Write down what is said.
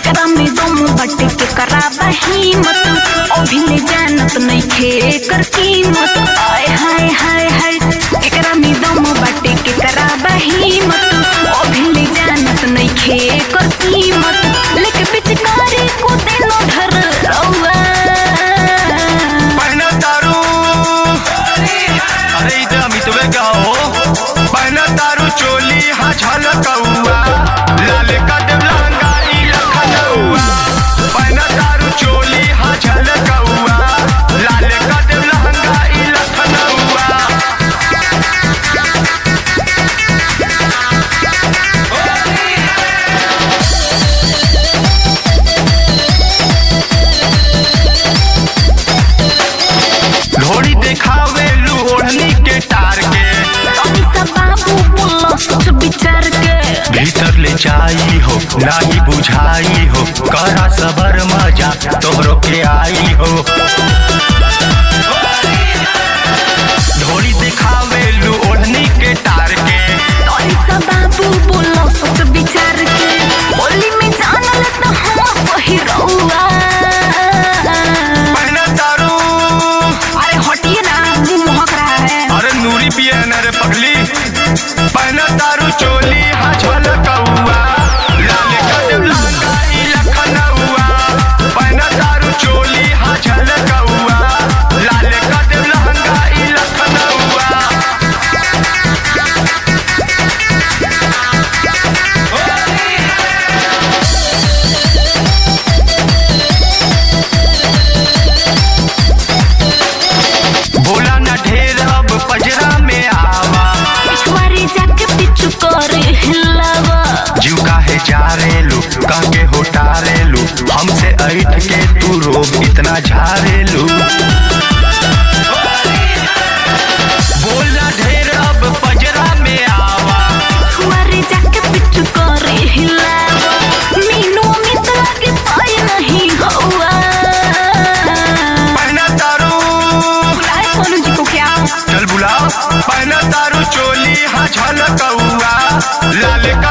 एकरा में दम बटे के कराबा हिम्मत अभी ले जानत नइखे एकर कीमत। आय हाय हाय हाय एकरा में दम बटे के कराबा हिम्मत अभी ले जानत नइखे एकर कीमत। लेके पिचकारी को देनो धर रउआ पहना तारू अरे इधर अमितवे गाओ पहना तारू चोली हाँ झलकौआ लाल का देव लहंगा ई लखनऊआ। पहना तारू चोली हाँ झलकौआ लाल का देव लहंगा ई लखनऊआ। घोड़ी देखावे लू ओढ़नी के टार के अभी सब बाबू बोलो सोच विचार के भीतर ले जाई हो नाही बुझाई हो करा सबर मजा तोहरो के आई हो। ढोली दिखावे लू ओढ़नी के टार के अभी सब बाबू बोलो सोच विचार के होली में जानल तो हम वही रउआ। पहना तारू अरे हटिए ना मुंह महक रहा है। अरे नूरी पिए न रे पगली। पहना तारू चोली हाँ झलकौआ लाल का देव लहंगा ई लखनऊआ। पहना तारू चोली हाँ झलकौआ लाल का देव लहंगा ई लखनऊआ। बोला न ढेर अब पजरा में आवा पिछवारे जाके पिछु करे हिलावा जीव काहे जा रे लू काके होटारे लू हमसे ऐठ के तू रोब इतना झारे लू। बोला ढेर अब पजरा में आवा पिछवारे जाके पिछु करे हिलावा मीनू अमित लागे पाए नहीं हवा। पहना तारू बुलाए सोनू जी को क्या चल बुलाओ। पहना तारू चोली हाँ झलकौआ लाल का